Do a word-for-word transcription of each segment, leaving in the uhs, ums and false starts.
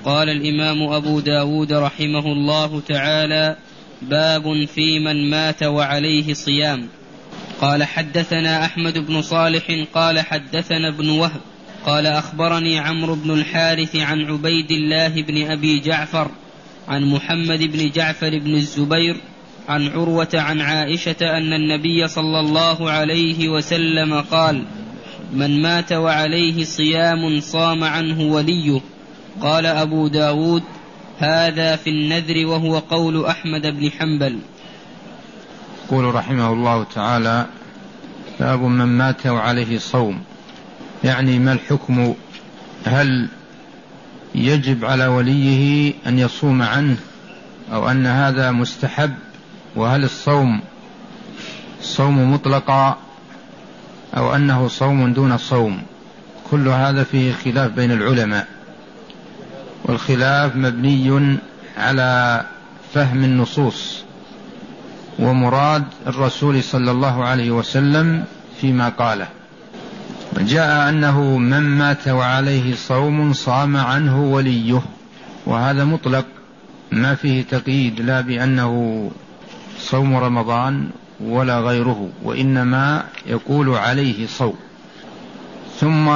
قال الإمام أبو داود رحمه الله تعالى: باب في من مات وعليه صيام. قال حدثنا أحمد بن صالح قال حدثنا ابن وهب قال أخبرني عمرو بن الحارث عن عبيد الله بن أبي جعفر عن محمد بن جعفر بن الزبير عن عروة عن عائشة أن النبي صلى الله عليه وسلم قال: من مات وعليه صيام صام عنه وليه. قال أبو داود: هذا في النذر، وهو قول أحمد بن حنبل. يقول رحمه الله تعالى: باب من مات وعليه صوم، يعني ما الحكم؟ هل يجب على وليه أن يصوم عنه أو أن هذا مستحب؟ وهل الصوم صوم مطلقا أو أنه صوم دون صوم؟ كل هذا فيه خلاف بين العلماء، والخلاف مبني على فهم النصوص ومراد الرسول صلى الله عليه وسلم فيما قاله. جاء أنه من مات وعليه صوم صام عنه وليه، وهذا مطلق ما فيه تقييد، لا بأنه صوم رمضان ولا غيره، وإنما يقول عليه صوم. ثم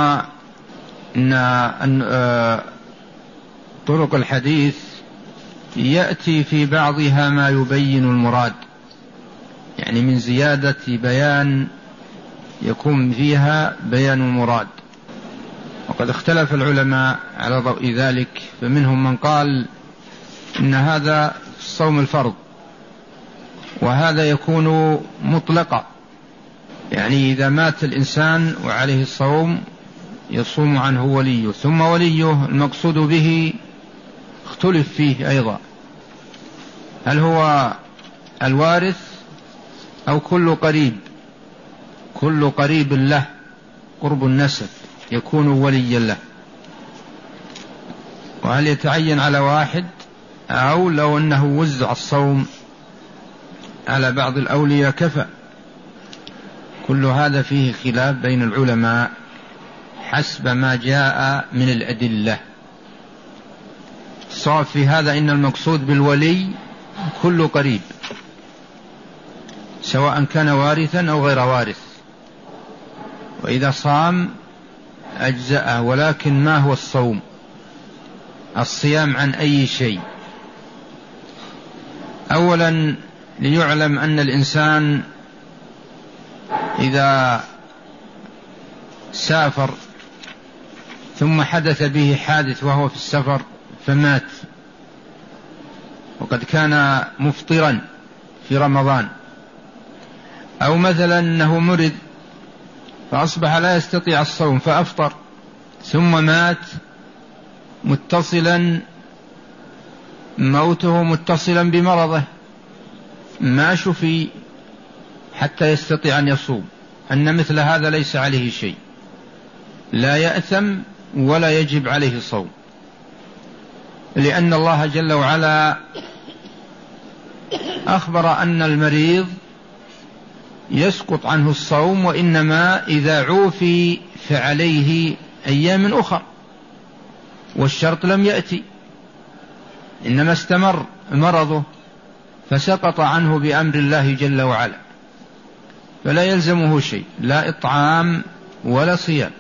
إن طرق الحديث يأتي في بعضها ما يبين المراد، يعني من زيادة بيان يكون فيها بيان المراد. وقد اختلف العلماء على ضوء ذلك، فمنهم من قال إن هذا صوم الفرض، وهذا يكون مطلقا، يعني إذا مات الإنسان وعليه الصوم يصوم عنه وليه. ثم وليه المقصود به اختلف فيه أيضا، هل هو الوارث أو كل قريب؟ كل قريب له قرب النسب يكون وليا له. وهل يتعين على واحد، أو لو أنه وزع الصوم على بعض الأولياء كفى؟ كل هذا فيه خلاف بين العلماء حسب ما جاء من الأدلة. الصواب في هذا إن المقصود بالولي كل قريب، سواء كان وارثا أو غير وارث، وإذا صام أجزأه. ولكن ما هو الصوم؟ الصيام عن أي شيء؟ أولا ليعلم أن الإنسان إذا سافر ثم حدث به حادث وهو في السفر فمات، وقد كان مفطرا في رمضان، أو مثلا أنه مرض فأصبح لا يستطيع الصوم فأفطر ثم مات متصلا موته متصلا بمرضه، ما شفي حتى يستطيع أن يصوم، أن مثل هذا ليس عليه شيء، لا يأثم ولا يجب عليه الصوم، لأن الله جل وعلا أخبر أن المريض يسقط عنه الصوم، وإنما إذا عوفي فعليه أيام أخرى، والشرط لم يأتي، إنما استمر مرضه فسقط عنه بأمر الله جل وعلا، فلا يلزمه شيء، لا إطعام ولا صيام.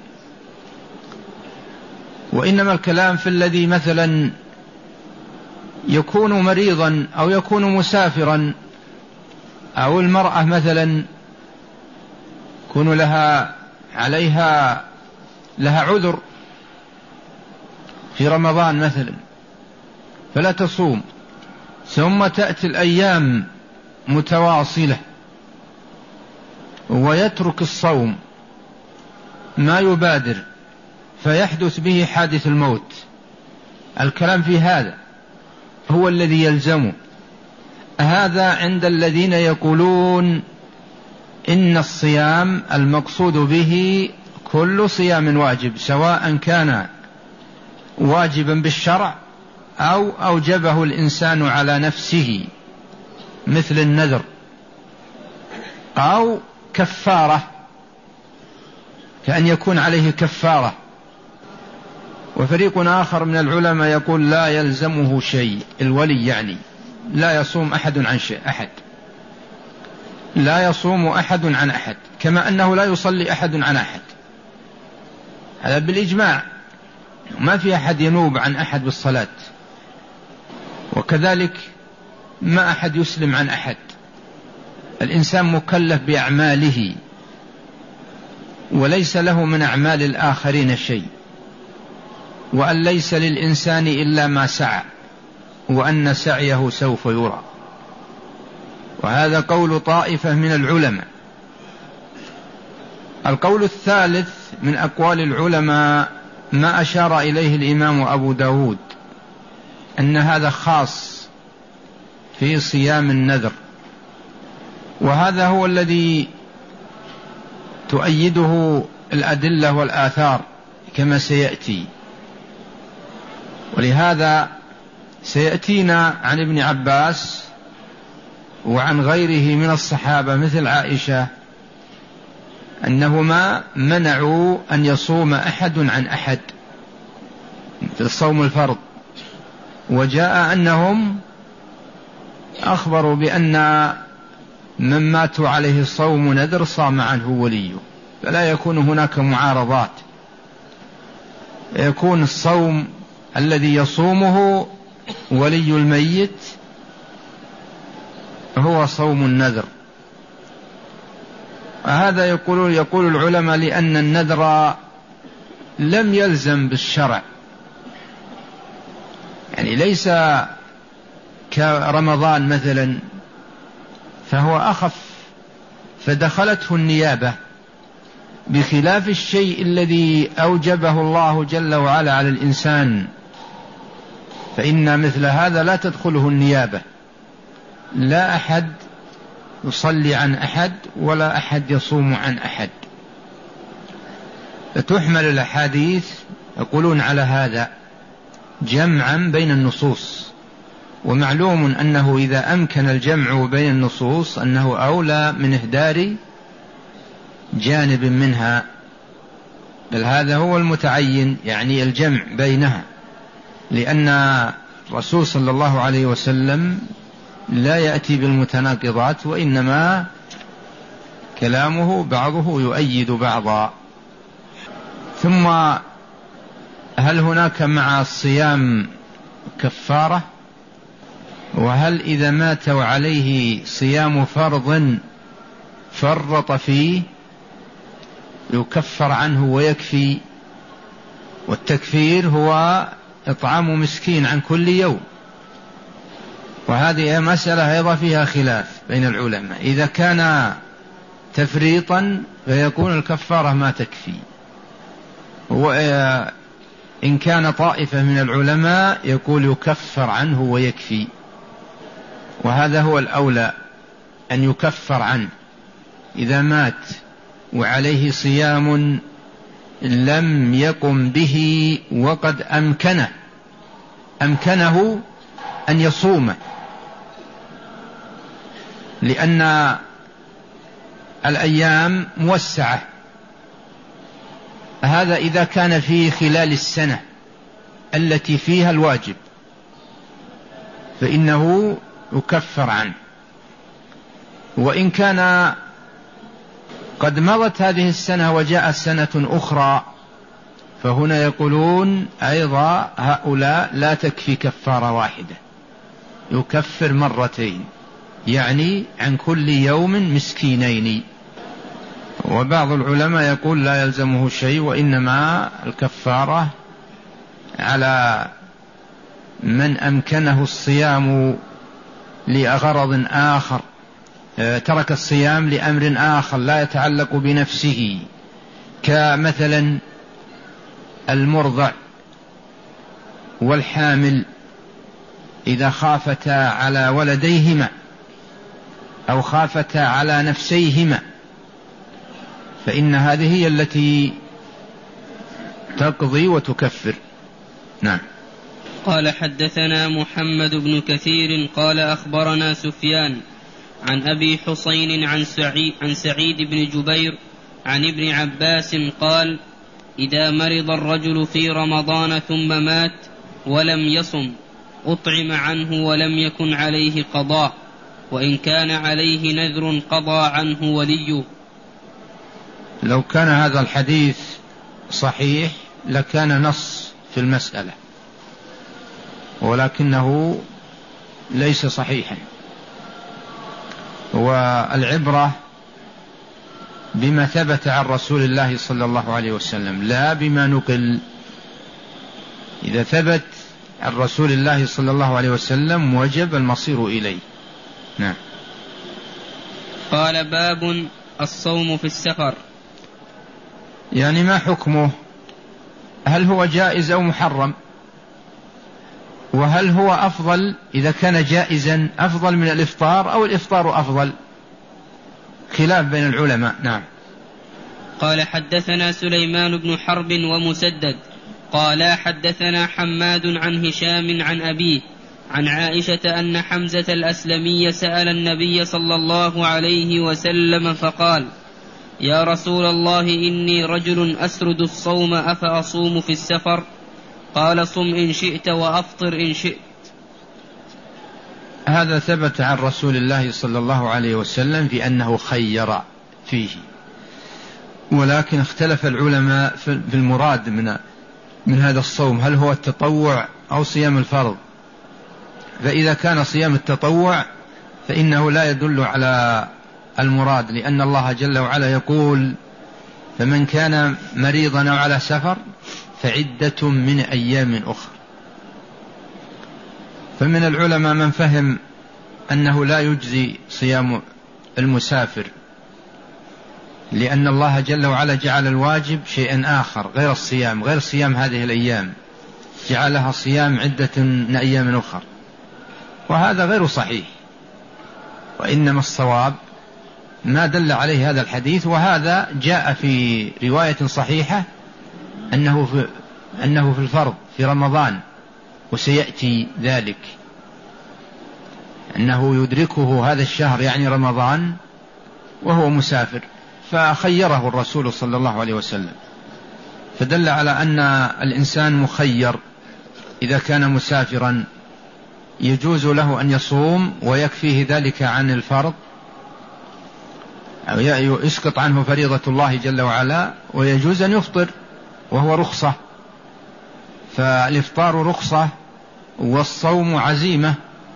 وإنما الكلام في الذي مثلا يكون مريضا أو يكون مسافرا، أو المرأة مثلا يكون لها عليها لها عذر في رمضان مثلا فلا تصوم، ثم تأتي الأيام متواصلة ويترك الصوم، ما يبادر فيحدث به حادث الموت. الكلام في هذا هو الذي يلزمه. هذا عند الذين يقولون إن الصيام المقصود به كل صيام واجب، سواء كان واجبا بالشرع أو أوجبه الإنسان على نفسه مثل النذر، أو كفارة كأن يكون عليه كفارة. وفريق آخر من العلماء يقول لا يلزمه شيء، الولي يعني لا يصوم أحد عن شيء أحد، لا يصوم أحد عن أحد، كما أنه لا يصلي أحد عن أحد، هذا بالإجماع، ما في أحد ينوب عن أحد بالصلاة. وكذلك ما أحد يسلم عن أحد، الإنسان مكلف بأعماله وليس له من أعمال الآخرين شيء، وأن ليس للإنسان إلا ما سعى، وأن سعيه سوف يرى. وهذا قول طائفة من العلماء. القول الثالث من أقوال العلماء ما أشار إليه الإمام أبو داود، أن هذا خاص في صيام النذر، وهذا هو الذي تؤيده الأدلة والآثار كما سيأتي. ولهذا سيأتينا عن ابن عباس وعن غيره من الصحابة مثل عائشة أنهما منعوا أن يصوم أحد عن أحد في الصوم الفرض، وجاء أنهم أخبروا بأن من ماتوا عليه الصوم نذر صام عنه وليه، فلا يكون هناك معارضات، يكون الصوم الذي يصومه ولي الميت هو صوم النذر. هذا يقول يقول العلماء لأن النذر لم يلزم بالشرع، يعني ليس كرمضان مثلا فهو أخف فدخلته النيابة، بخلاف الشيء الذي أوجبه الله جل وعلا على الإنسان، فإن مثل هذا لا تدخله النيابة، لا أحد يصلي عن أحد ولا أحد يصوم عن أحد. فتحمل الأحاديث يقولون على هذا جمعا بين النصوص، ومعلوم أنه إذا أمكن الجمع بين النصوص أنه أولى من إهدار جانب منها، بل هذا هو المتعين، يعني الجمع بينها، لأن الرسول صلى الله عليه وسلم لا يأتي بالمتناقضات، وإنما كلامه بعضه يؤيد بعضا. ثم هل هناك مع الصيام كفارة؟ وهل إذا مات عليه صيام فرض فرط فيه يكفر عنه ويكفي؟ والتكفير هو إطعام مسكين عن كل يوم، وهذه مسألة أيضا فيها خلاف بين العلماء، إذا كان تفريطا فيكون الكفارة ما تكفي، وإن كان طائفة من العلماء يقول يكفر عنه ويكفي، وهذا هو الأولى أن يكفر عنه إذا مات وعليه صيام لم يقم به وقد أمكنه أمكنه أن يصوم، لأن الأيام موسعة، هذا إذا كان في خلال السنة التي فيها الواجب فإنه يكفر عنه. وإن كان قد مضت هذه السنة وجاء سنة أخرى فهنا يقولون أيضا هؤلاء لا تكفي كفارة واحدة، يكفر مرتين، يعني عن كل يوم مسكينين. وبعض العلماء يقول لا يلزمه شيء، وإنما الكفارة على من أمكنه الصيام لغرض آخر، ترك الصيام لأمر آخر لا يتعلق بنفسه، كمثلا المرضع والحامل إذا خافتا على ولديهما أو خافتا على نفسيهما فإن هذه هي التي تقضي وتكفر. نعم. قال حدثنا محمد بن كثير قال أخبرنا سفيان عن أبي حسين عن سعيد, عن سعيد بن جبير عن ابن عباس قال: إذا مرض الرجل في رمضان ثم مات ولم يصم أطعم عنه ولم يكن عليه قضاء، وإن كان عليه نذر قضى عنه وليه. لو كان هذا الحديث صحيح لكان نص في المسألة، ولكنه ليس صحيحا، والعبرة بما ثبت عن رسول الله صلى الله عليه وسلم لا بما نقل. إذا ثبت عن رسول الله صلى الله عليه وسلم وجب المصير إليه. نعم. قال باب الصوم في السفر. يعني ما حكمه؟ هل هو جائز أو محرم؟ وهل هو أفضل إذا كان جائزا أفضل من الإفطار أو الإفطار أفضل؟ خلاف بين العلماء. نعم. قال حدثنا سليمان بن حرب ومسدد قال حدثنا حماد عن هشام عن أبيه عن عائشة أن حمزة الأسلمي سأل النبي صلى الله عليه وسلم فقال: يا رسول الله إني رجل أسرد الصوم أفأصوم في السفر؟ قال: صم إن شئت وأفطر إن شئت. هذا ثبت عن رسول الله صلى الله عليه وسلم في أنه خير فيه، ولكن اختلف العلماء في المراد من من هذا الصوم، هل هو التطوع أو صيام الفرض؟ فإذا كان صيام التطوع فإنه لا يدل على المراد، لأن الله جل وعلا يقول: فمن كان مريضا أو على سفر فعدة من أيام أخرى. فمن العلماء من فهم أنه لا يجزي صيام المسافر، لأن الله جل وعلا جعل الواجب شيئا آخر غير الصيام، غير صيام هذه الأيام، جعلها صيام عدة من أيام أخرى، وهذا غير صحيح. وإنما الصواب ما دل عليه هذا الحديث، وهذا جاء في رواية صحيحة أنه في, أنه في الفرض في رمضان، وسيأتي ذلك أنه يدركه هذا الشهر يعني رمضان وهو مسافر، فخيره الرسول صلى الله عليه وسلم، فدل على أن الإنسان مخير إذا كان مسافرا، يجوز له أن يصوم ويكفيه ذلك عن الفرض، أو يسقط عنه فريضة الله جل وعلا، ويجوز أن يفطر وهو رخصة. فالإفطار رخصة والصوم عزيمة.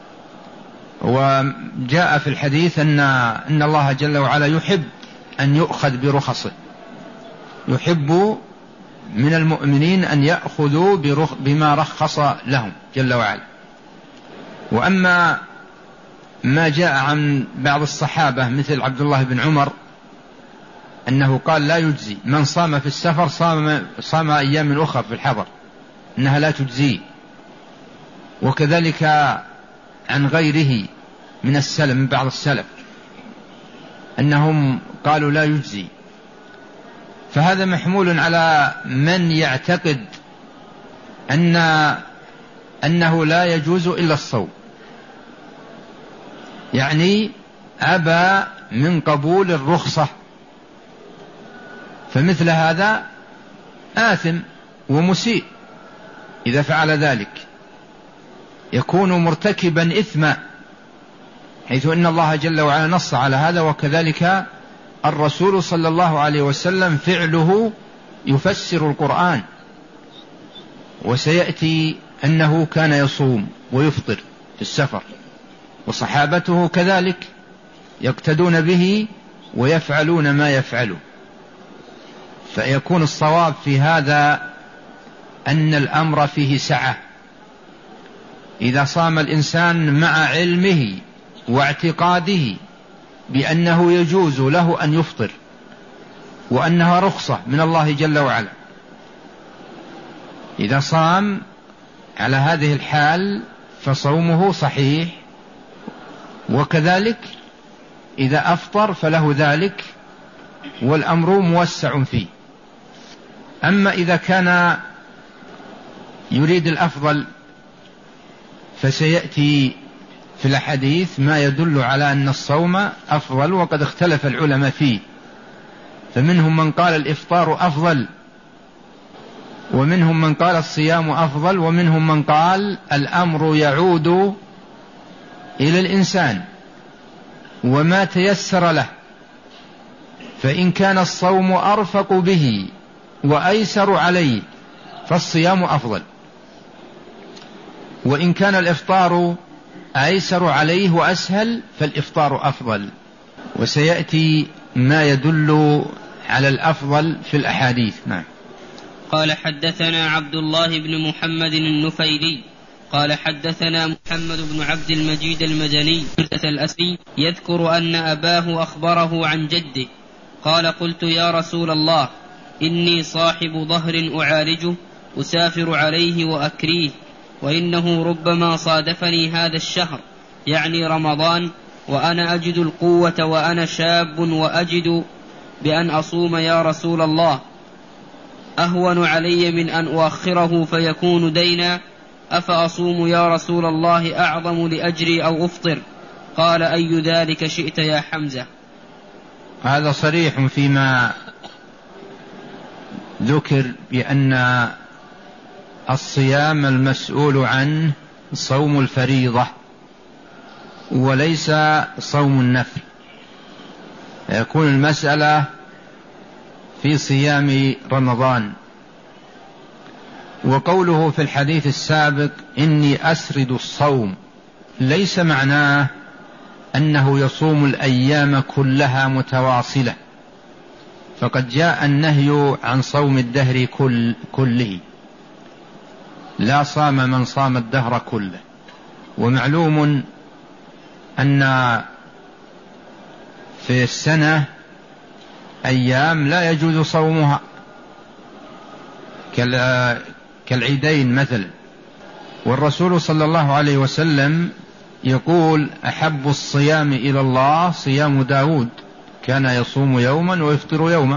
وجاء في الحديث أن إن الله جل وعلا يحب أن يؤخذ برخصه، يحب من المؤمنين أن يأخذوا بما رخص لهم جل وعلا. وأما ما جاء عن بعض الصحابة مثل عبد الله بن عمر أنه قال: لا يجزي من صام في السفر صام, صام أيام أخرى في الحضر، أنها لا تجزي. وكذلك عن غيره من السلف، من بعض السلف أنهم قالوا لا يجزي. فهذا محمول على من يعتقد أن أنه لا يجوز إلا الصوم، يعني أبى من قبول الرخصة، فمثل هذا آثم ومسيء إذا فعل ذلك، يكون مرتكبا إثما، حيث أن الله جل وعلا نص على هذا. وكذلك الرسول صلى الله عليه وسلم فعله يفسر القرآن، وسيأتي أنه كان يصوم ويفطر في السفر، وصحابته كذلك يقتدون به ويفعلون ما يفعله. فيكون الصواب في هذا أن الأمر فيه سعة. إذا صام الإنسان مع علمه واعتقاده بأنه يجوز له أن يفطر وأنها رخصة من الله جل وعلا، إذا صام على هذه الحال فصومه صحيح، وكذلك إذا أفطر فله ذلك، والأمر موسع فيه. أما إذا كان يريد الأفضل فسيأتي في الحديث ما يدل على أن الصوم أفضل، وقد اختلف العلماء فيه، فمنهم من قال الإفطار أفضل ومنهم من قال الصيام أفضل، ومنهم من قال الأمر يعود إلى الإنسان وما تيسر له، فإن كان الصوم أرفق به وأيسر عليه فالصيام أفضل، وإن كان الإفطار أيسر عليه وأسهل فالإفطار أفضل. وسيأتي ما يدل على الأفضل في الأحاديث. نعم. قال حدثنا عبد الله بن محمد النفيلي قال حدثنا محمد بن عبد المجيد المدني الأسدي يذكر أن أباه أخبره عن جده قال قلت يا رسول الله إني صاحب ظهر أعالجه أسافر عليه وأكريه، وإنه ربما صادفني هذا الشهر يعني رمضان وأنا أجد القوة وأنا شاب وأجد بأن أصوم يا رسول الله، أهون علي من أن أؤخره فيكون دينا، أفأصوم يا رسول الله أعظم لأجري أو أفطر؟ قال أي ذلك شئت يا حمزة. هذا صريح فيما ذكر بأن الصيام المسؤول عنه صوم الفريضة وليس صوم النفل، يكون المسألة في صيام رمضان. وقوله في الحديث السابق إني أسرد الصوم ليس معناه أنه يصوم الأيام كلها متواصلة، فقد جاء النهي عن صوم الدهر كل كله، لا صام من صام الدهر كله. ومعلوم أن في السنة أيام لا يجوز صومها كالعيدين مثلا، والرسول صلى الله عليه وسلم يقول أحب الصيام إلى الله صيام داود كان يصوم يوما ويفطر يوما،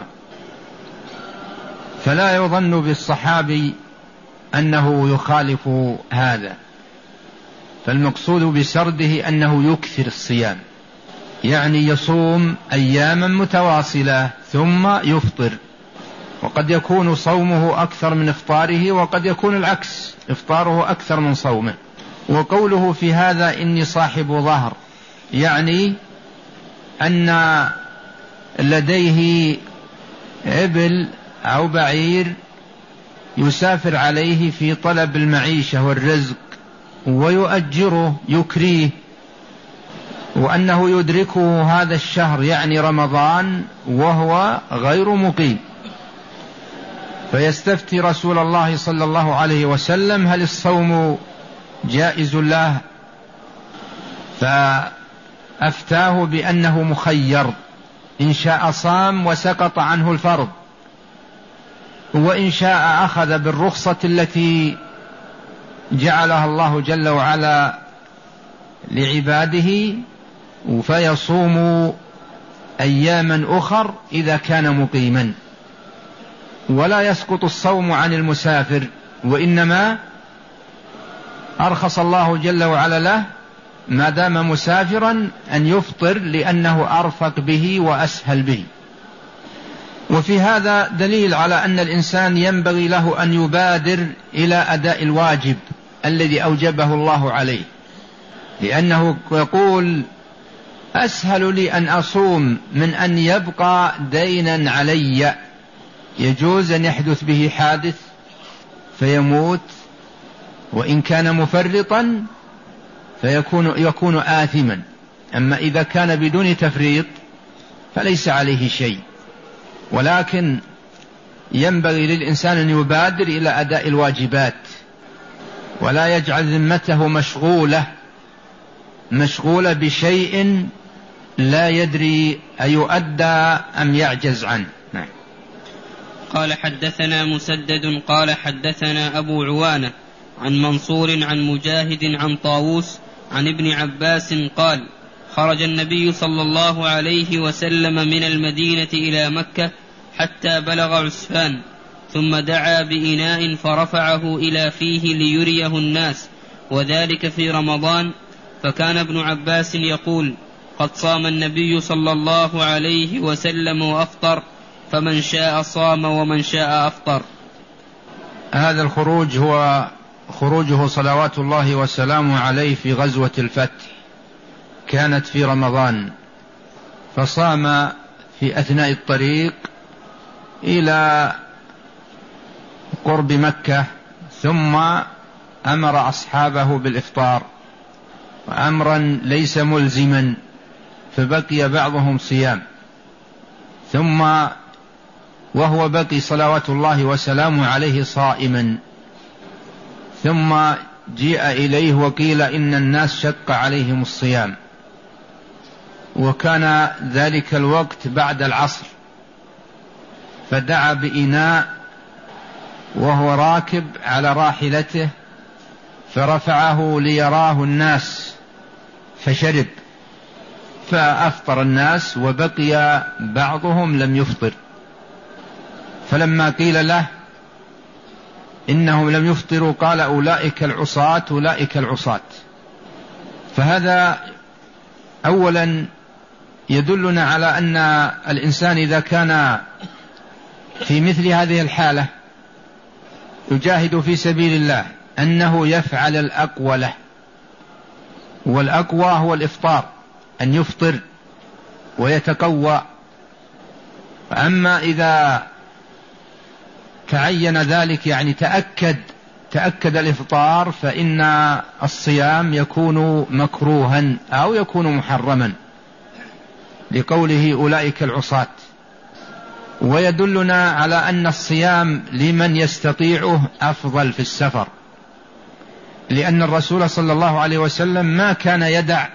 فلا يظن بالصحابي أنه يخالف هذا، فالمقصود بسرده أنه يكثر الصيام، يعني يصوم أياما متواصلة ثم يفطر، وقد يكون صومه أكثر من إفطاره وقد يكون العكس، إفطاره أكثر من صومه. وقوله في هذا إني صاحب ظهر يعني أن لديه إبل أو بعير يسافر عليه في طلب المعيشة والرزق ويؤجره يكريه، وأنه يدركه هذا الشهر يعني رمضان وهو غير مقيم، فيستفتي رسول الله صلى الله عليه وسلم هل الصوم جائز له، فأفتاه بأنه مخير، إن شاء صام وسقط عنه الفرض، وإن شاء أخذ بالرخصة التي جعلها الله جل وعلا لعباده فيصوم أياما أخر إذا كان مقيما. ولا يسقط الصوم عن المسافر، وإنما أرخص الله جل وعلا له ما دام مسافرا أن يفطر لأنه أرفق به وأسهل به. وفي هذا دليل على أن الإنسان ينبغي له أن يبادر إلى أداء الواجب الذي أوجبه الله عليه، لأنه يقول أسهل لي أن أصوم من أن يبقى دينا علي، يجوز أن يحدث به حادث فيموت، وإن كان مفرطا فيكون يكون آثما، أما إذا كان بدون تفريط فليس عليه شيء. ولكن ينبغي للإنسان أن يبادر إلى أداء الواجبات ولا يجعل ذمته مشغولة مشغولة بشيء لا يدري أيؤدى أم يعجز عنه. نعم. قال حدثنا مسدد قال حدثنا أبو عوانة عن منصور عن مجاهد عن طاووس عن ابن عباس قال خرج النبي صلى الله عليه وسلم من المدينة إلى مكة حتى بلغ عسفان، ثم دعا بإناء فرفعه إلى فيه ليريه الناس، وذلك في رمضان، فكان ابن عباس يقول قد صام النبي صلى الله عليه وسلم وأفطر، فمن شاء صام ومن شاء أفطر. هذا الخروج هو خروجه صلوات الله وسلامه عليه في غزوة الفتح، كانت في رمضان، فصام في أثناء الطريق إلى قرب مكة، ثم أمر أصحابه بالإفطار، أمرا ليس ملزما، فبقي بعضهم صيام، ثم وهو بقي صلوات الله وسلامه عليه صائما، ثم جيء إليه وقيل إن الناس شق عليهم الصيام، وكان ذلك الوقت بعد العصر، فدعا بإناء وهو راكب على راحلته فرفعه ليراه الناس فشرب، فأفطر الناس وبقي بعضهم لم يفطر، فلما قيل له إنهم لم يفطروا قال أولئك العصاة أولئك العصاة. فهذا أولا يدلنا على أن الإنسان إذا كان في مثل هذه الحالة يجاهد في سبيل الله أنه يفعل الأقوى له، والأقوى هو الإفطار، أن يفطر ويتقوى. أما إذا تعين ذلك يعني تأكد تأكد الإفطار، فإن الصيام يكون مكروها أو يكون محرما لقوله أولئك العصاة. ويدلنا على أن الصيام لمن يستطيعه أفضل في السفر، لأن الرسول صلى الله عليه وسلم ما كان يدع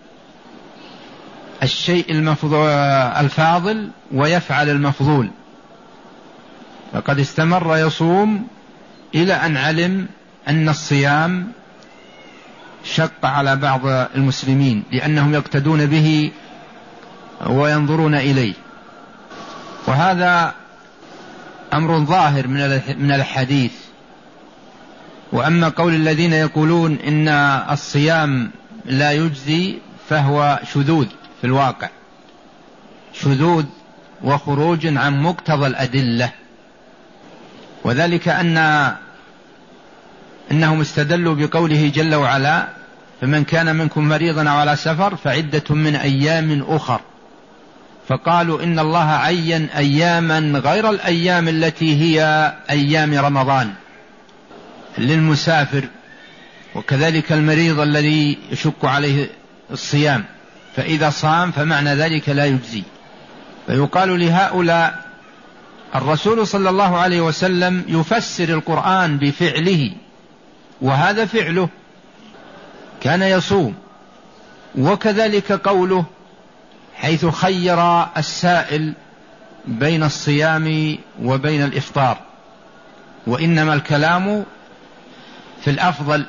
الشيء الفاضل ويفعل المفضول، فقد استمر يصوم إلى أن علم أن الصيام شق على بعض المسلمين لأنهم يقتدون به وينظرون إليه. وهذا أمر ظاهر من الحديث. وأما قول الذين يقولون إن الصيام لا يجزي فهو شذوذ في الواقع، شذوذ وخروج عن مقتضى الأدلة، وذلك أن إنهم استدلوا بقوله جل وعلا فمن كان منكم مريضا أو على سفر فعدة من أيام أخر، فقالوا إن الله عين أياما غير الأيام التي هي أيام رمضان للمسافر، وكذلك المريض الذي يشق عليه الصيام، فإذا صام فمعنى ذلك لا يجزي. فيقال لهؤلاء الرسول صلى الله عليه وسلم يفسر القرآن بفعله، وهذا فعله كان يصوم، وكذلك قوله حيث خير السائل بين الصيام وبين الإفطار، وإنما الكلام في الأفضل،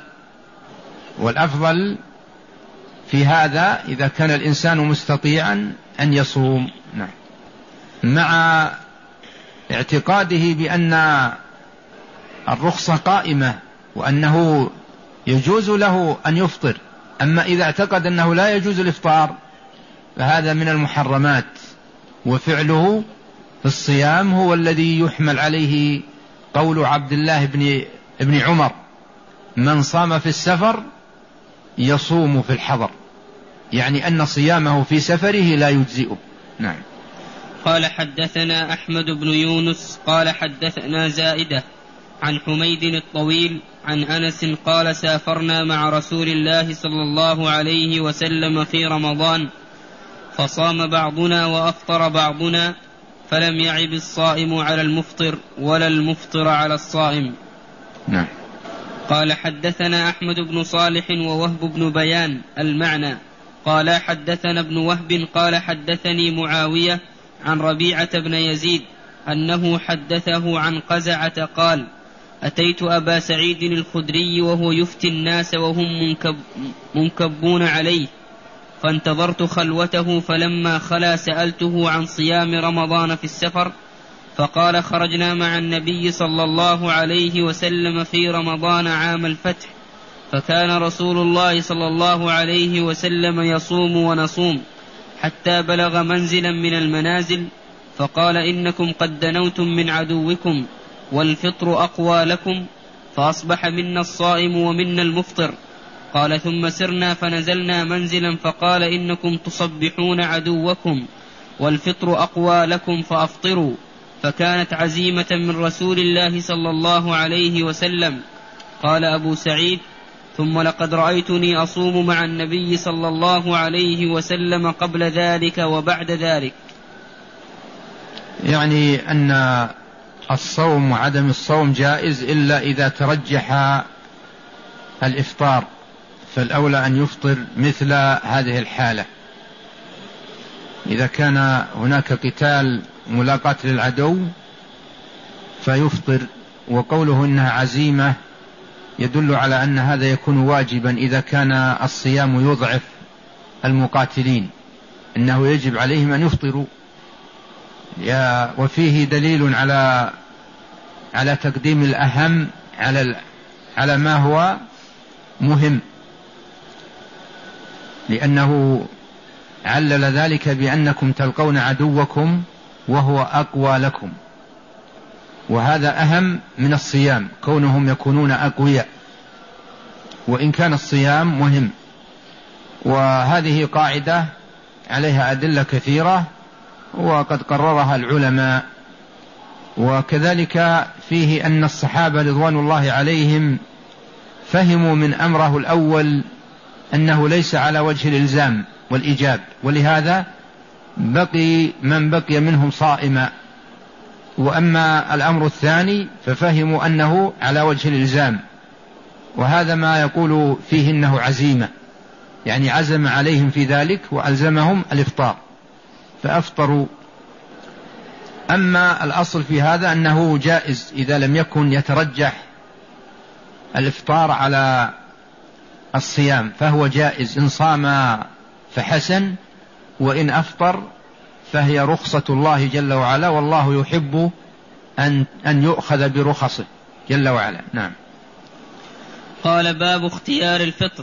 والأفضل في هذا إذا كان الإنسان مستطيعا أن يصوم، نعم، مع اعتقاده بأن الرخصة قائمة وأنه يجوز له أن يفطر. أما إذا اعتقد أنه لا يجوز الإفطار فهذا من المحرمات، وفعله في الصيام هو الذي يحمل عليه قول عبد الله بن, بن عمر من صام في السفر يصوم في الحضر، يعني أن صيامه في سفره لا يجزئه. نعم. قال حدثنا أحمد بن يونس قال حدثنا زائدة عن حميد الطويل عن أنس قال سافرنا مع رسول الله صلى الله عليه وسلم في رمضان، فصام بعضنا وأفطر بعضنا، فلم يعب الصائم على المفطر ولا المفطر على الصائم. نعم. قال حدثنا أحمد بن صالح ووهب بن بيان المعنى قال حدثنا ابن وهب قال حدثني معاوية عن ربيعة بن يزيد أنه حدثه عن قزعة قال أتيت أبا سعيد الخدري وهو يفتي الناس وهم منكب منكبون عليه، فانتظرت خلوته، فلما خلا سألته عن صيام رمضان في السفر، فقال خرجنا مع النبي صلى الله عليه وسلم في رمضان عام الفتح، فكان رسول الله صلى الله عليه وسلم يصوم ونصوم حتى بلغ منزلا من المنازل، فقال إنكم قد دنوتم من عدوكم، والفطر أقوى لكم، فأصبح منا الصائم ومنا المفطر. قال ثم سرنا فنزلنا منزلا فقال إنكم تصبحون عدوكم والفطر أقوى لكم فأفطروا، فكانت عزيمة من رسول الله صلى الله عليه وسلم. قال أبو سعيد: ثم لقد رأيتني أصوم مع النبي صلى الله عليه وسلم قبل ذلك وبعد ذلك. يعني أن الصوم وعدم الصوم جائز إلا إذا ترجح الإفطار، فالأولى أن يفطر مثل هذه الحالة. إذا كان هناك قتال ملاقاة للعدو فيفطر، وقوله إنها عزيمة يدل على أن هذا يكون واجبا إذا كان الصيام يضعف المقاتلين، إنه يجب عليهم أن يفطروا. وفيه دليل على على تقديم الأهم على على ما هو مهم، لأنه علل ذلك بأنكم تلقون عدوكم وهو أقوى لكم، وهذا أهم من الصيام كونهم يكونون أقوياء، وإن كان الصيام مهم. وهذه قاعدة عليها أدلة كثيرة وقد قررها العلماء. وكذلك فيه أن الصحابة رضوان الله عليهم فهموا من أمره الأول أنه ليس على وجه الإلزام والإيجاب، ولهذا بقي من بقي منهم صائما. وأما الأمر الثاني ففهموا أنه على وجه الإلزام، وهذا ما يقول فيه أنه عزيمة، يعني عزم عليهم في ذلك وألزمهم الإفطار فأفطروا. أما الأصل في هذا أنه جائز إذا لم يكن يترجح الإفطار على الصيام، فهو جائز إن صام فحسن، وإن أفطر فهي رخصة الله جل وعلا، والله يحب أن, أن يؤخذ برخصه جل وعلا. نعم. قال: باب اختيار الفطر.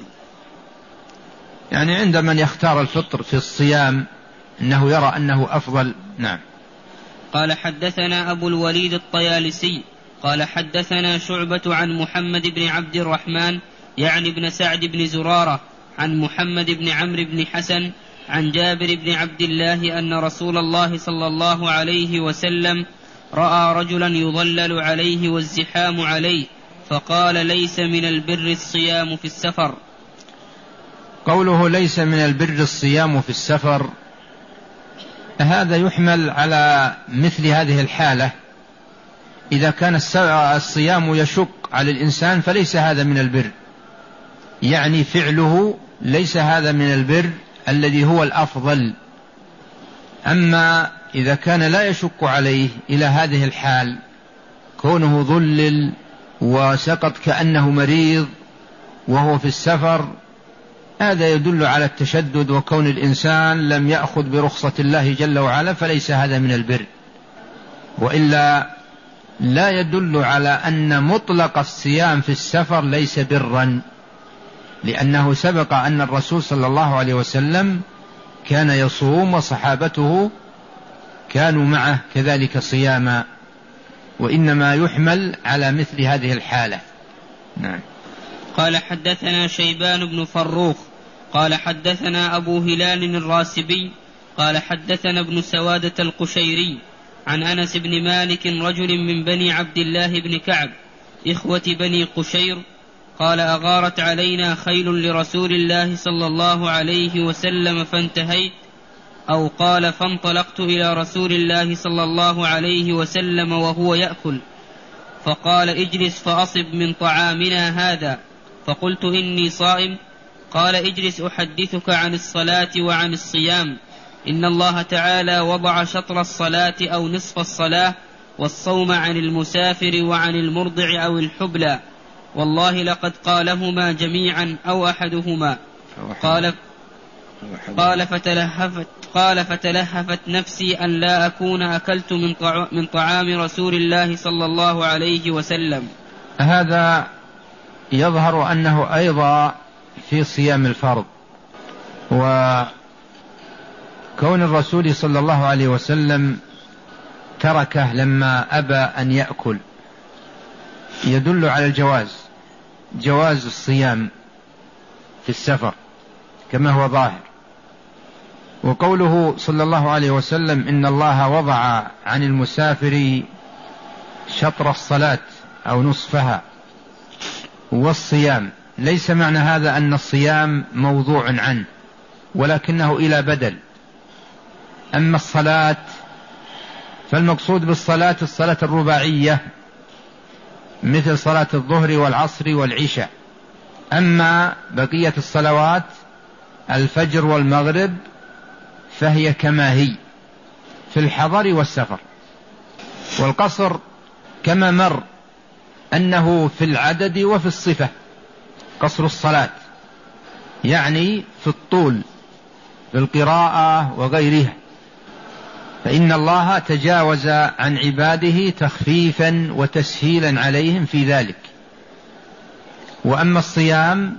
يعني عند من يختار الفطر في الصيام أنه يرى أنه أفضل. نعم. قال: حدثنا أبو الوليد الطيالسي قال حدثنا شعبة عن محمد بن عبد الرحمن يعني بن سعد بن زرارة عن محمد بن عمرو بن حسن عن جابر بن عبد الله أن رسول الله صلى الله عليه وسلم رأى رجلا يظلل عليه والزحام عليه فقال: ليس من البر الصيام في السفر. قوله ليس من البر الصيام في السفر، هذا يحمل على مثل هذه الحالة. إذا كان الصيام يشق على الإنسان فليس هذا من البر، يعني فعله ليس هذا من البر الذي هو الأفضل. أما إذا كان لا يشق عليه إلى هذه الحال، كونه ظلل وسقط كأنه مريض وهو في السفر، هذا يدل على التشدد وكون الإنسان لم يأخذ برخصة الله جل وعلا، فليس هذا من البر. وإلا لا يدل على أن مطلق الصيام في السفر ليس برا، لأنه سبق أن الرسول صلى الله عليه وسلم كان يصوم وصحابته كانوا معه كذلك صياما، وإنما يحمل على مثل هذه الحالة. نعم. قال: حدثنا شيبان بن فروخ قال حدثنا أبو هلال الراسبي قال حدثنا ابن سوادة القشيري عن أنس بن مالك رجل من بني عبد الله بن كعب إخوة بني قشير قال: أغارت علينا خيل لرسول الله صلى الله عليه وسلم فانتهيت، أو قال فانطلقت إلى رسول الله صلى الله عليه وسلم وهو يأكل، فقال: اجلس فأصب من طعامنا هذا، فقلت: إني صائم. قال: اجلس أحدثك عن الصلاة وعن الصيام، إن الله تعالى وضع شطر الصلاة أو نصف الصلاة والصوم عن المسافر وعن المرضع أو الحبلى، والله لقد قالهما جميعا أو أحدهما. قال قال فتلهفت, قال فتلهفت نفسي أن لا أكون أكلت من طعام رسول الله صلى الله عليه وسلم. هذا يظهر أنه أيضا في صيام الفرض، وكون الرسول صلى الله عليه وسلم تركه لما أبى أن يأكل يدل على الجواز، جواز الصيام في السفر كما هو ظاهر. وقوله صلى الله عليه وسلم إن الله وضع عن المسافر شطر الصلاة أو نصفها والصيام، ليس معنى هذا أن الصيام موضوع عنه، ولكنه إلى بدل. أما الصلاة فالمقصود بالصلاة الصلاة الرباعية مثل صلاة الظهر والعصر والعشاء. أما بقية الصلوات الفجر والمغرب فهي كما هي في الحضر والسفر. والقصر كما مر أنه في العدد وفي الصفة، قصر الصلاة يعني في الطول في القراءة وغيرها، فإن الله تجاوز عن عباده تخفيفا وتسهيلا عليهم في ذلك. وأما الصيام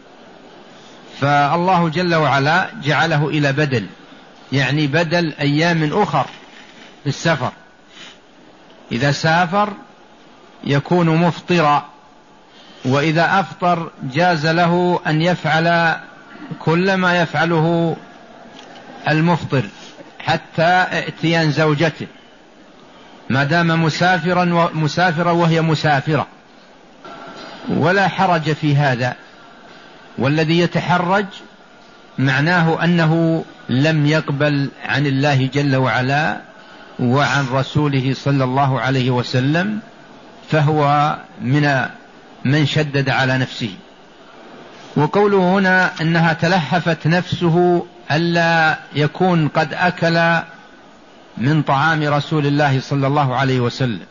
فالله جل وعلا جعله إلى بدل، يعني بدل أيام أخر في السفر. إذا سافر يكون مفطرا، وإذا أفطر جاز له أن يفعل كل ما يفعله المفطر حتى ائتيان زوجته، ما دام مسافرا مسافرا وهي مسافرة، ولا حرج في هذا. والذي يتحرج معناه أنه لم يقبل عن الله جل وعلا وعن رسوله صلى الله عليه وسلم، فهو من من شدد على نفسه. وقوله هنا أنها تلهفت نفسه ألا يكون قد أكل من طعام رسول الله صلى الله عليه وسلم،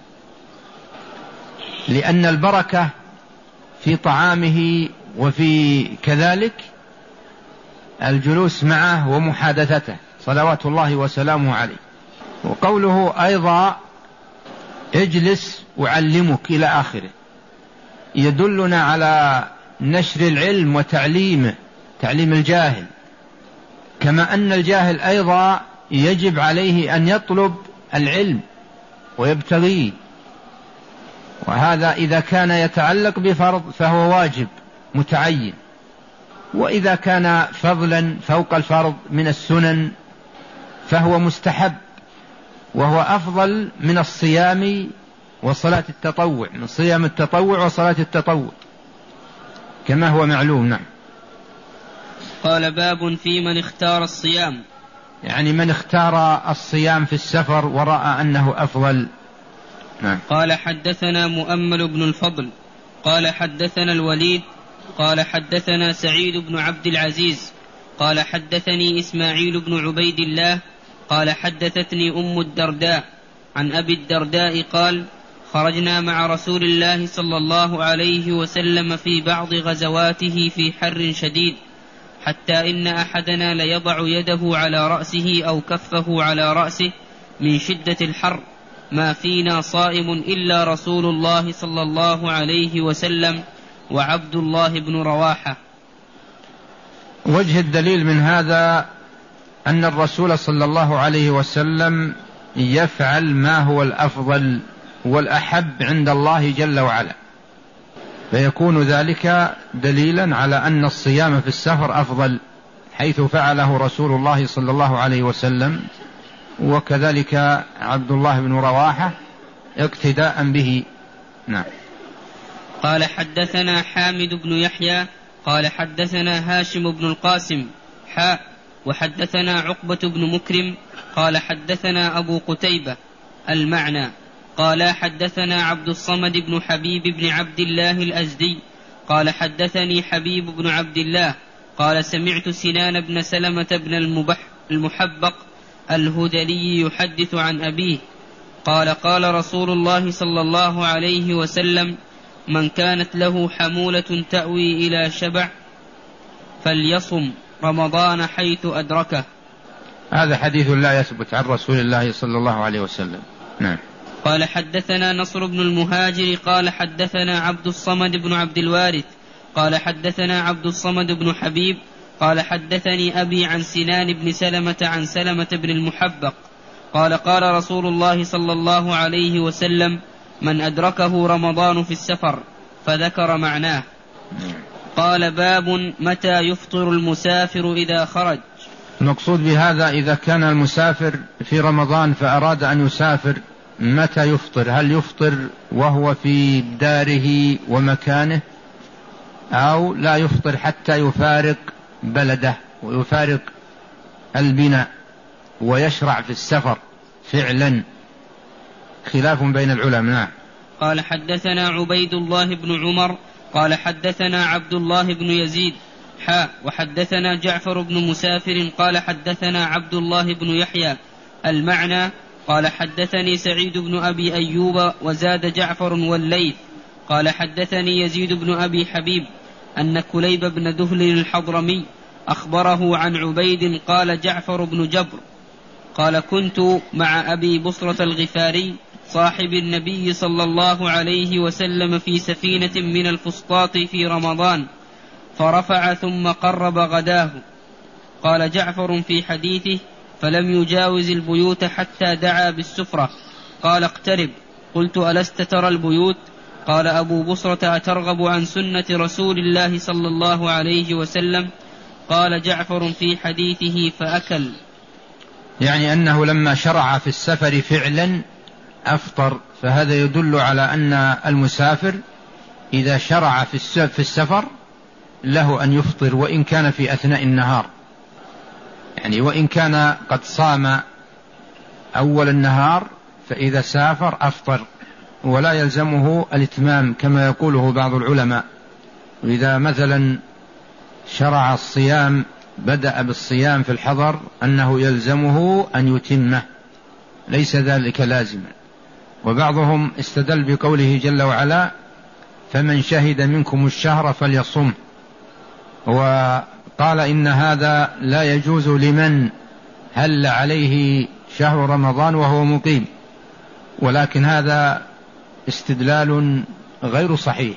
لأن البركة في طعامه وفي كذلك الجلوس معه ومحادثته صلوات الله وسلامه عليه. وقوله أيضا اجلس أعلمك إلى آخره يدلنا على نشر العلم وتعليمه، تعليم الجاهل، كما أن الجاهل أيضا يجب عليه أن يطلب العلم ويبتغيه، وهذا إذا كان يتعلق بفرض فهو واجب متعين، وإذا كان فضلا فوق الفرض من السنن فهو مستحب، وهو أفضل من الصيام وصلاة التطوع، من صيام التطوع وصلاة التطوع كما هو معلوم. نعم. قال باب في من اختار الصيام، يعني من اختار الصيام في السفر ورأى أنه أفضل. نعم. قال حدثنا مؤمل بن الفضل قال حدثنا الوليد قال حدثنا سعيد بن عبد العزيز قال حدثني إسماعيل بن عبيد الله قال حدثتني أم الدرداء عن أبي الدرداء قال خرجنا مع رسول الله صلى الله عليه وسلم في بعض غزواته في حر شديد، حتى إن أحدنا ليضع يده على رأسه أو كفه على رأسه من شدة الحر، ما فينا صائم إلا رسول الله صلى الله عليه وسلم وعبد الله بن رواحة. وجه الدليل من هذا أن الرسول صلى الله عليه وسلم يفعل ما هو الأفضل والأحب عند الله جل وعلا، فيكون ذلك دليلا على أن الصيام في السفر أفضل، حيث فعله رسول الله صلى الله عليه وسلم وكذلك عبد الله بن رواحة اقتداء به. نعم. قال حدثنا حامد بن يحيى قال حدثنا هاشم بن القاسم حاء وحدثنا عقبة بن مكرم قال حدثنا أبو قتيبة المعنى قال حدثنا عبد الصمد بن حبيب بن عبد الله الأزدي قال حدثني حبيب بن عبد الله قال سمعت سنان بن سلمة بن المبح المحبق الهدلي يحدث عن أبيه قال قال رسول الله صلى الله عليه وسلم من كانت له حمولة تأوي إلى شبع فليصم رمضان حيث أدركه. هذا حديث لا يثبت عن رسول الله صلى الله عليه وسلم. نعم. قال حدثنا نصر بن المهاجر قال حدثنا عبد الصمد بن عبد الوارث قال حدثنا عبد الصمد بن حبيب قال حدثني أبي عن سنان بن سلمة عن سلمة بن المحبق قال قال رسول الله صلى الله عليه وسلم من أدركه رمضان في السفر، فذكر معناه. قال باب متى يفطر المسافر إذا خرج. المقصود بهذا إذا كان المسافر في رمضان فأراد أن يسافر متى يفطر؟ هل يفطر وهو في داره ومكانه، أو لا يفطر حتى يفارق بلده ويفارق البناء ويشرع في السفر فعلا؟ خلاف بين العلماء. قال حدثنا عبيد الله بن عمر قال حدثنا عبد الله بن يزيد حاء وحدثنا جعفر بن مسافر قال حدثنا عبد الله بن يحيى المعنى قال حدثني سعيد بن أبي أيوب وزاد جعفر والليث قال حدثني يزيد بن أبي حبيب أن كليب بن دهل الحضرمي أخبره عن عبيد قال جعفر بن جبر قال كنت مع أبي بصرة الغفاري صاحب النبي صلى الله عليه وسلم في سفينة من الفسطاط في رمضان فرفع ثم قرب غداه. قال جعفر في حديثه فلم يجاوز البيوت حتى دعا بالسفرة. قال اقترب. قلت ألست ترى البيوت؟ قال أبو بصرة أترغب عن سنة رسول الله صلى الله عليه وسلم؟ قال جعفر في حديثه فأكل، يعني أنه لما شرع في السفر فعلا أفطر، فهذا يدل على أن المسافر إذا شرع في السفر له أن يفطر وإن كان في أثناء النهار، يعني وإن كان قد صام أول النهار فإذا سافر أفطر ولا يلزمه الإتمام كما يقوله بعض العلماء. وإذا مثلا شرع الصيام بدأ بالصيام في الحضر أنه يلزمه أن يتمه، ليس ذلك لازما. وبعضهم استدل بقوله جل وعلا فمن شهد منكم الشهر فليصم، وقال إن هذا لا يجوز لمن هل عليه شهر رمضان وهو مقيم، ولكن هذا استدلال غير صحيح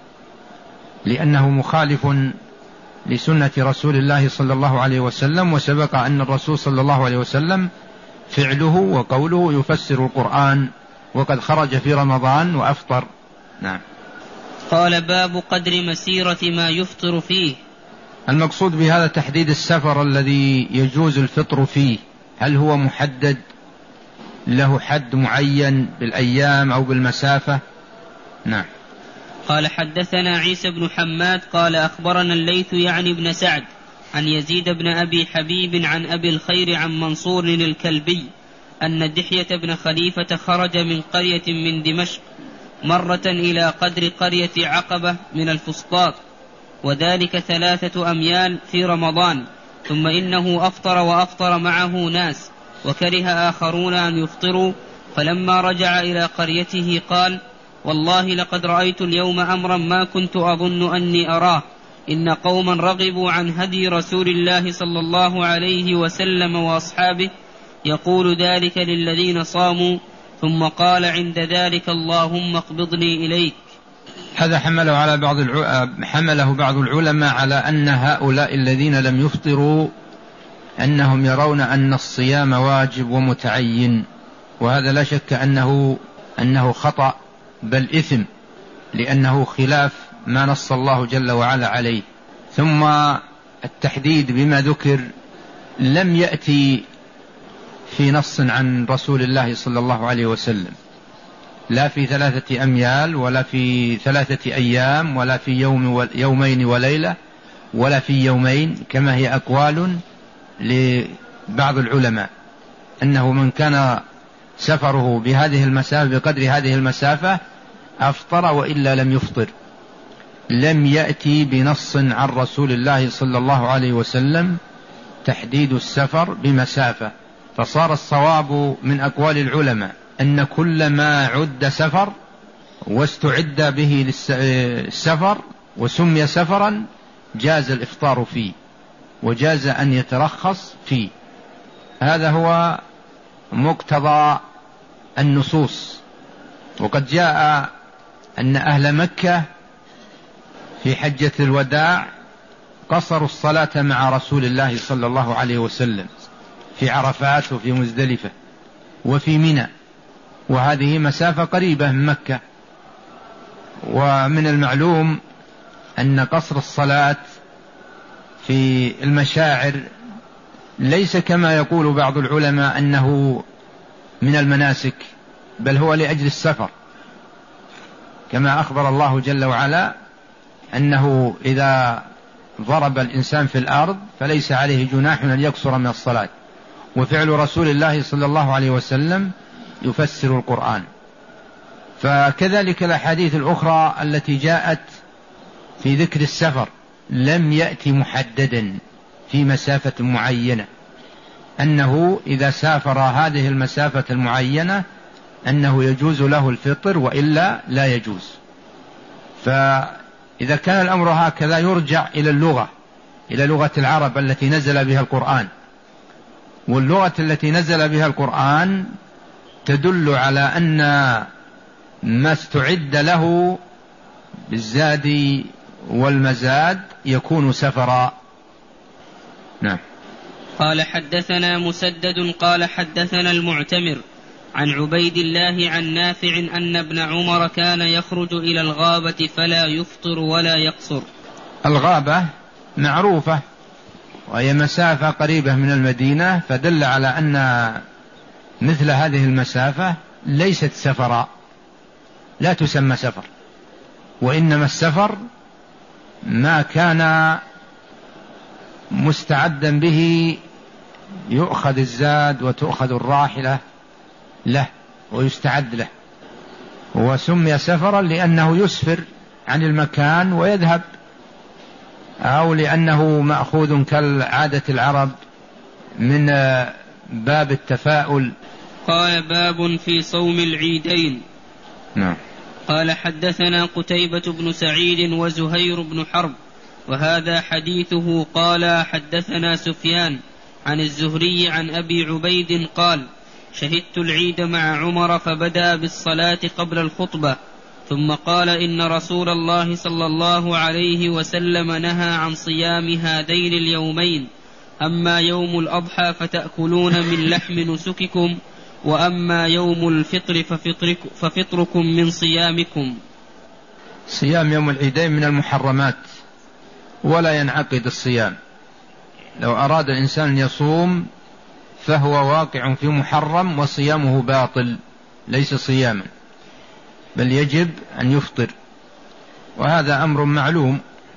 لأنه مخالف لسنة رسول الله صلى الله عليه وسلم، وسبق أن الرسول صلى الله عليه وسلم فعله وقوله يفسر القرآن وقد خرج في رمضان وأفطر. نعم. قال باب قدر مسيرة ما يفطر فيه. المقصود بهذا تحديد السفر الذي يجوز الفطر فيه، هل هو محدد له حد معين بالأيام أو بالمسافة؟ نعم. قال حدثنا عيسى بن حماد قال أخبرنا الليث يعني بن سعد عن يزيد بن أبي حبيب عن أبي الخير عن منصور الكلبي أن دحية بن خليفة خرج من قرية من دمشق مرة إلى قدر قرية عقبة من الفسطاط، وذلك ثلاثة أميال في رمضان، ثم إنه أفطر وأفطر معه ناس وكره آخرون أن يفطروا، فلما رجع إلى قريته قال والله لقد رأيت اليوم أمرا ما كنت أظن أني أراه، إن قوما رغبوا عن هدي رسول الله صلى الله عليه وسلم وأصحابه، يقول ذلك للذين صاموا، ثم قال عند ذلك اللهم اقبضني إليك. هذا حمله على بعض الع... حمله بعض العلماء على أن هؤلاء الذين لم يفطروا أنهم يرون أن الصيام واجب ومتعين، وهذا لا شك أنه أنه خطأ بل إثم، لأنه خلاف ما نص الله جل وعلا عليه. ثم التحديد بما ذكر لم يأتي في نص عن رسول الله صلى الله عليه وسلم، لا في ثلاثة أميال ولا في ثلاثة أيام ولا في يوم يومين وليلة ولا في يومين، كما هي أقوال لبعض العلماء أنه من كان سفره بهذه المسافة بقدر هذه المسافة أفطر وإلا لم يفطر. لم يأتي بنص عن رسول الله صلى الله عليه وسلم تحديد السفر بمسافة، فصار الصواب من أقوال العلماء أن كل ما عد سفر واستعد به للسفر وسمي سفرا جاز الإفطار فيه وجاز أن يترخص فيه. هذا هو مقتضى النصوص. وقد جاء أن أهل مكة في حجة الوداع قصروا الصلاة مع رسول الله صلى الله عليه وسلم في عرفات وفي مزدلفة وفي منى، وهذه مسافة قريبة من مكة. ومن المعلوم أن قصر الصلاة في المشاعر ليس كما يقول بعض العلماء أنه من المناسك، بل هو لأجل السفر، كما أخبر الله جل وعلا أنه إذا ضرب الإنسان في الأرض فليس عليه جناح أن يقصر من الصلاة. وفعل رسول الله صلى الله عليه وسلم يفسر القرآن. فكذلك الأحاديث الأخرى التي جاءت في ذكر السفر لم يأتي محددا في مسافة معينة، أنه إذا سافر هذه المسافة المعينة أنه يجوز له الفطر وإلا لا يجوز. فإذا كان الأمر هكذا يرجع إلى اللغة، إلى لغة العرب التي نزل بها القرآن، واللغة التي نزل بها القرآن تدل على أن ما استعد له بالزاد والمزاد يكون سفرا. نعم. قال حدثنا مسدد قال حدثنا المعتمر عن عبيد الله عن نافع أن ابن عمر كان يخرج إلى الغابة فلا يفطر ولا يقصر. الغابة معروفة وهي مسافة قريبة من المدينة، فدل على أن مثل هذه المسافة ليست سفرا، لا تسمى سفر، وإنما السفر ما كان مستعدا به يؤخذ الزاد وتؤخذ الراحلة له ويستعد له، وسمي سفرا لأنه يسفر عن المكان ويذهب، أو لأنه مأخوذ كالعادة العرب من باب التفاؤل. قال باب في صوم العيدين. نعم. قال حدثنا قتيبة بن سعيد وزهير بن حرب وهذا حديثه. قال حدثنا سفيان عن الزهري عن أبي عبيد قال شهدت العيد مع عمر فبدأ بالصلاة قبل الخطبة ثم قال إن رسول الله صلى الله عليه وسلم نهى عن صيام هذين اليومين، أما يوم الأضحى فتأكلون من لحم نسككم، وأما يوم الفطر ففطرك ففطركم من صيامكم. صيام يوم العيدين من المحرمات ولا ينعقد الصيام. لو أراد الإنسان أن يصوم فهو واقع في محرم وصيامه باطل، ليس صياما، بل يجب أن يفطر، وهذا أمر معلوم.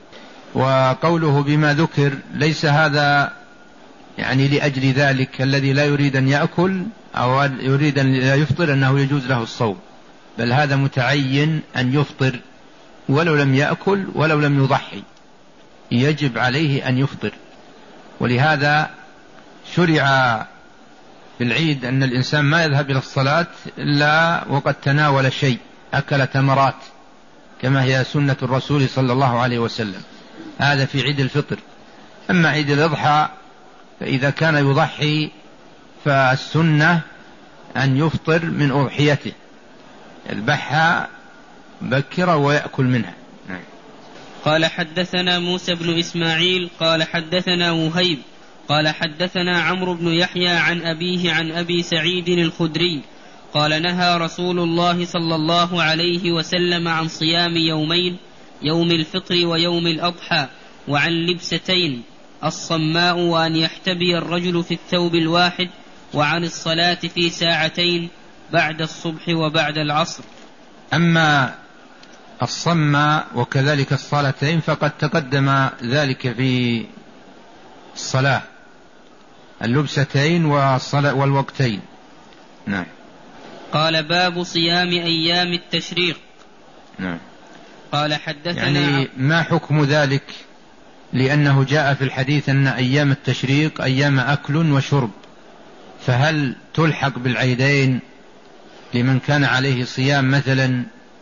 وقوله بما ذكر ليس هذا يعني لأجل ذلك الذي لا يريد أن يأكل أو يريد أن لا يفطر أنه يجوز له الصوم، بل هذا متعين أن يفطر ولو لم يأكل ولو لم يضحي، يجب عليه أن يفطر. ولهذا شرع في العيد أن الإنسان ما يذهب إلى الصلاة إلا وقد تناول شيء، أكل تمرات كما هي سنة الرسول صلى الله عليه وسلم، هذا في عيد الفطر. أما عيد الأضحى فإذا كان يضحي فالسنة أن يفطر من أضحيته، يذبحها بكرا ويأكل منها. قال حدثنا موسى بن إسماعيل قال حدثنا وهيب قال حدثنا عمرو بن يحيى عن أبيه عن أبي سعيد الخدري قال نهى رسول الله صلى الله عليه وسلم عن صيام يومين، يوم الفطر ويوم الأضحى، وعن لبستين الصماء وأن يحتبي الرجل في الثوب الواحد، وعن الصلاة في ساعتين بعد الصبح وبعد العصر. أما الصماء وكذلك الصلاتين فقد تقدم ذلك في الصلاة، اللبستين والوقتين. نعم. قال باب صيام أيام التشريق. نعم. قال حدثنا يعني ما حكم ذلك؟ لأنه جاء في الحديث أن أيام التشريق أيام أكل وشرب، فهل تلحق بالعيدين لمن كان عليه صيام مثلا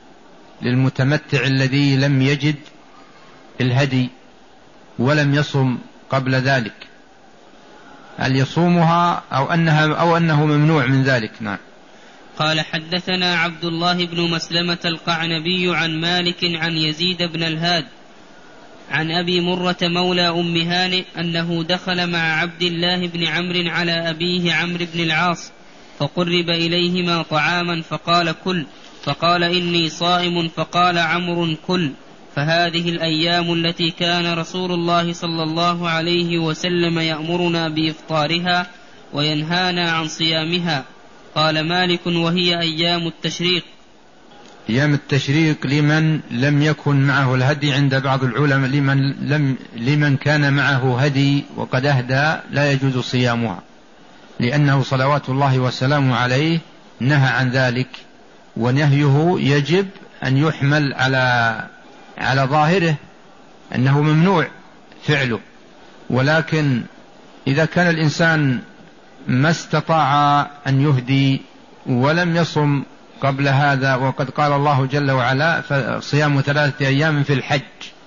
للمتمتع الذي لم يجد الهدي ولم يصم قبل ذلك، هل يصومها أو أنها أو أنه ممنوع من ذلك؟ نعم. قال حدثنا عبد الله بن مسلمة القعنبي عن مالك عن يزيد بن الهاد عن أبي مرة مولى أم هانئ أنه دخل مع عبد الله بن عمرو على أبيه عمرو بن العاص فقرب إليهما طعاما فقال كل، فقال إني صائم، فقال عمرو كل. فهذه الأيام التي كان رسول الله صلى الله عليه وسلم يأمرنا بإفطارها وينهانا عن صيامها. قال مالك: وهي أيام التشريق. أيام التشريق لمن لم يكن معه الهدي عند بعض العلماء، لمن, لم لمن كان معه هدي وقد أهدى لا يجوز صيامها، لأنه صلوات الله وسلامه عليه نهى عن ذلك، ونهيه يجب أن يحمل على على ظاهره أنه ممنوع فعله. ولكن إذا كان الإنسان ما استطاع أن يهدي ولم يصم قبل هذا، وقد قال الله جل وعلا: فصيام ثلاثة أيام في الحج،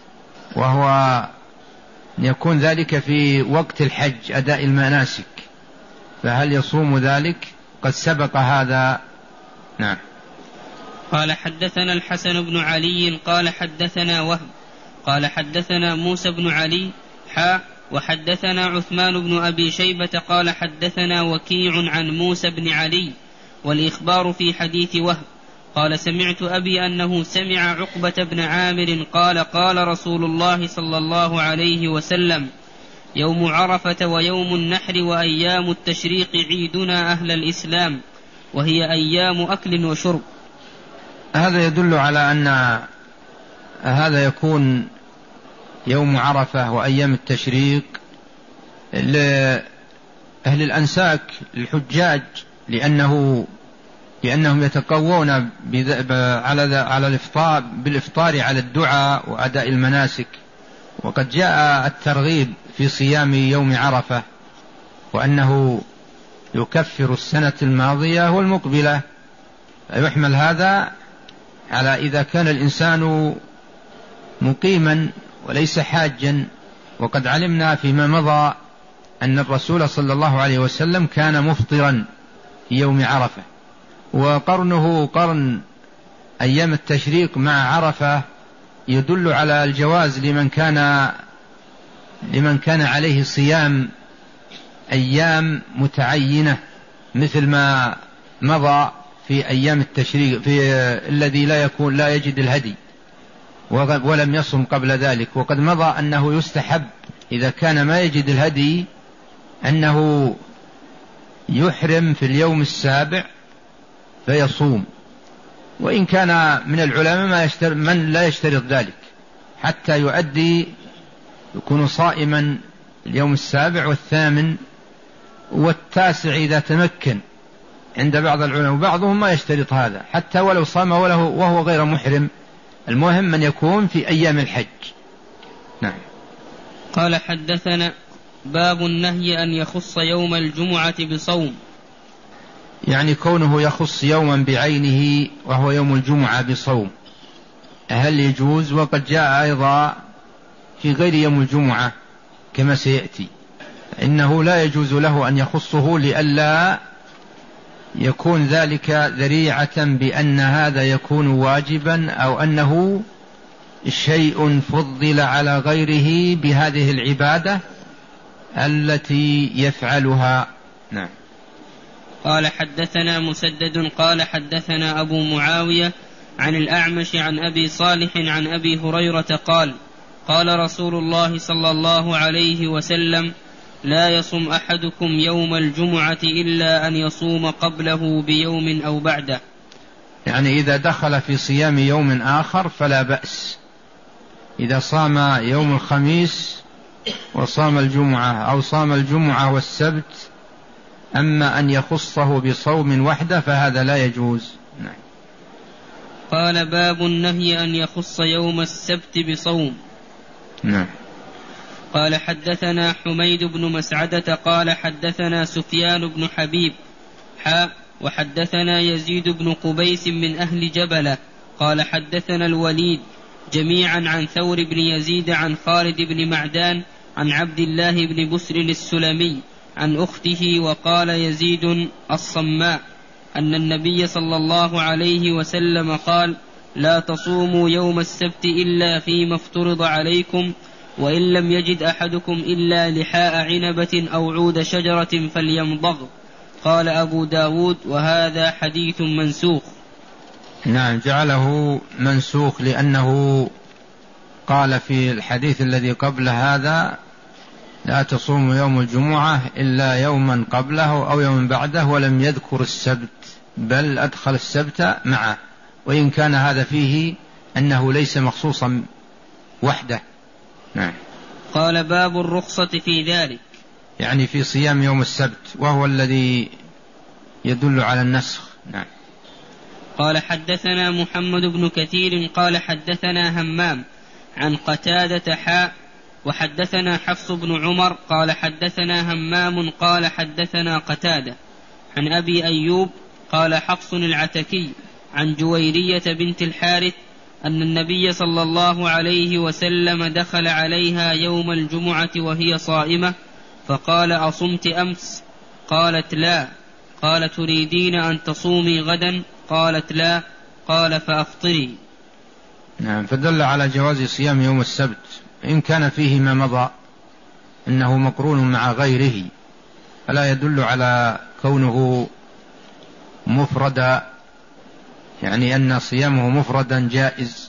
وهو يكون ذلك في وقت الحج أداء المناسك، فهل يصوم ذلك؟ قد سبق هذا. نعم. قال حدثنا الحسن بن علي قال حدثنا وهب قال حدثنا موسى بن علي حا وحدثنا عثمان بن أبي شيبة قال حدثنا وكيع عن موسى بن علي، والإخبار في حديث وهب. قال سمعت أبي أنه سمع عقبة بن عامر قال: قال رسول الله صلى الله عليه وسلم: يوم عرفة ويوم النحر وأيام التشريق عيدنا أهل الإسلام، وهي أيام أكل وشرب. هذا يدل على أن هذا يكون يوم عرفة وأيام التشريق لأهل الأنساك الحجاج، لأنه لأنهم يتقوون على على الإفطار بالإفطار على الدعاء وأداء المناسك. وقد جاء الترغيب في صيام يوم عرفة، وأنه يكفر السنة الماضية والمقبلة، فيحمل هذا على إذا كان الإنسان مقيما وليس حاجا. وقد علمنا فيما مضى أن الرسول صلى الله عليه وسلم كان مفطرا في يوم عرفة، وقرنه قرن أيام التشريق مع عرفة يدل على الجواز لمن كان لمن كان عليه صيام أيام متعينة، مثل ما مضى في أيام التشريق في الذي لا يكون لا يجد الهدي ولم يصم قبل ذلك. وقد مضى أنه يستحب إذا كان ما يجد الهدي أنه يحرم في اليوم السابع فيصوم، وإن كان من العلماء ما يشتر من لا يشترط ذلك حتى يؤدي يكون صائما اليوم السابع والثامن والتاسع إذا تمكن عند بعض العلماء، وبعضهم ما يشترط هذا حتى ولو صام وله وهو غير محرم، المهم من يكون في أيام الحج. نعم. قال حدثنا باب النهي أن يخص يوم الجمعة بصوم، يعني كونه يخص يوما بعينه وهو يوم الجمعة بصوم هل يجوز؟ وقد جاء أيضا في غير يوم الجمعة كما سيأتي إنه لا يجوز له أن يخصه لئلا يكون ذلك ذريعة بأن هذا يكون واجبا أو أنه شيء فضل على غيره بهذه العبادة التي يفعلها. نعم. قال حدثنا مسدد قال حدثنا أبو معاوية عن الأعمش عن أبي صالح عن أبي هريرة قال: قال رسول الله صلى الله عليه وسلم: لا يصم أحدكم يوم الجمعة إلا أن يصوم قبله بيوم أو بعده. يعني إذا دخل في صيام يوم آخر فلا بأس، إذا صام يوم الخميس وصام الجمعة أو صام الجمعة والسبت، أما أن يخصه بصوم وحده فهذا لا يجوز. نعم. قال باب النهي أن يخص يوم السبت بصوم. نعم. قال حدثنا حميد بن مسعدة قال حدثنا سفيان بن حبيب حا وحدثنا يزيد بن قبيس من أهل جبلة قال حدثنا الوليد جميعا عن ثور بن يزيد عن خالد بن معدان عن عبد الله بن بسر السلمي عن أخته. وقال يزيد الصماء أن النبي صلى الله عليه وسلم قال: لا تصوموا يوم السبت إلا فيما افترض عليكم، وإن لم يجد أحدكم إلا لحاء عنبة أو عود شجرة فليمضغ. قال أبو داود وهذا حديث منسوخ. نعم، جعله منسوخ لأنه قال في الحديث الذي قبل هذا لا تصوم يوم الجمعة إلا يوما قبله أو يوم بعده، ولم يذكر السبت، بل أدخل السبت معه، وإن كان هذا فيه أنه ليس مخصوصا وحده. نعم. قال باب الرخصة في ذلك، يعني في صيام يوم السبت، وهو الذي يدل على النسخ. نعم. قال حدثنا محمد بن كثير قال حدثنا همام عن قتادة حاء وحدثنا حفص بن عمر قال حدثنا همام قال حدثنا قتادة عن أبي أيوب قال حفص العتكي عن جويرية بنت الحارث أن النبي صلى الله عليه وسلم دخل عليها يوم الجمعة وهي صائمة فقال أصمت أمس؟ قالت لا. قال تريدين أن تصومي غدا؟ قالت لا. قال فأفطري. نعم، فدل على جواز صيام يوم السبت إن كان فيه ما مضى إنه مقرون مع غيره، فلا يدل على كونه مفردا، يعني أن صيامه مفردا جائز،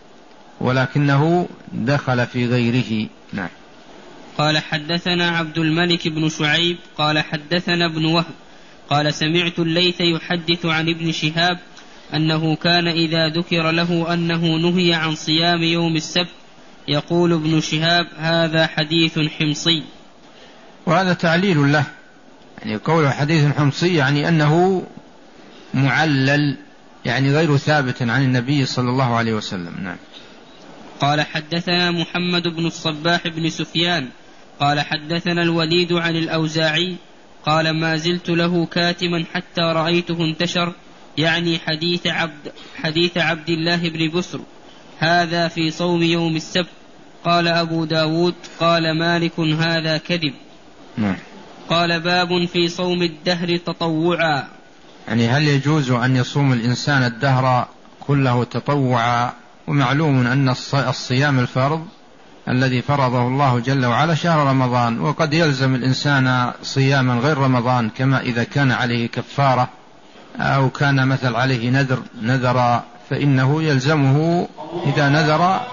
ولكنه دخل في غيره. نعم. قال حدثنا عبد الملك بن شعيب قال حدثنا ابن وهب قال سمعت الليث يحدث عن ابن شهاب أنه كان إذا ذكر له أنه نهي عن صيام يوم السبت يقول ابن شهاب هذا حديث حمصي. وهذا تعليل له، يعني قوله حديث حمصي يعني أنه معلل، يعني غير ثابت عن النبي صلى الله عليه وسلم. نعم. قال حدثنا محمد بن الصباح بن سفيان قال حدثنا الوليد عن الأوزاعي قال ما زلت له كاتما حتى رأيته انتشر، يعني حديث عبد, حديث عبد الله بن بسر هذا في صوم يوم السبت. قال أبو داود قال مالك هذا كذب. نعم. قال باب في صوم الدهر تطوعا، يعني هل يجوز أن يصوم الإنسان الدهر كله تطوعا؟ ومعلوم أن الصيام الفرض الذي فرضه الله جل وعلا شهر رمضان، وقد يلزم الإنسان صياما غير رمضان، كما إذا كان عليه كفارة أو كان مثل عليه نذر نذر فإنه يلزمه إذا نذر